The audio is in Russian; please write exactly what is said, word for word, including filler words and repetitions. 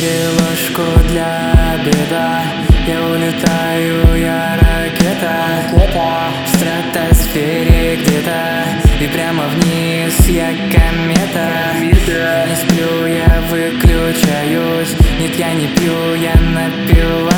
ложку для обеда. Я улетаю, я ракета, ракета. В стратосфере где-то, и прямо вниз я комета. Не сплю, я выключаюсь. Нет, я не пью, я напиваюсь.